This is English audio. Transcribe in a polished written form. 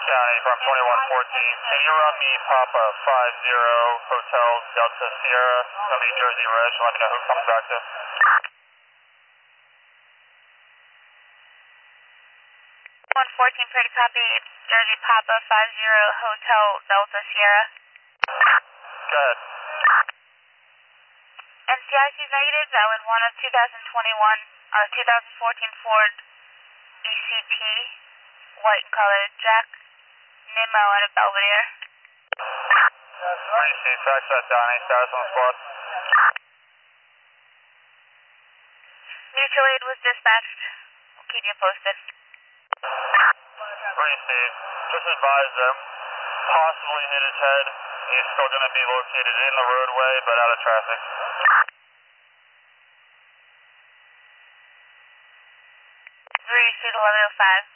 County from 2114. Can you run me Papa 50 Hotel Delta Sierra, New Jersey Reg? Let me know who comes back to. 114, pretty copy. Jersey Papa 50 Hotel Delta Sierra. Go ahead. NCIC negative, valid 1 of 2021, 2014 Ford ECT, white in color, Jack Nimmo out of Belvedere. Receive, fax that down. Any status on the squad? Mutual aid was dispatched. We'll keep you posted. Receive. Just advise them. Possibly hit his head. He's still going to be located in the roadway, but out of traffic. 3 Suite 1105.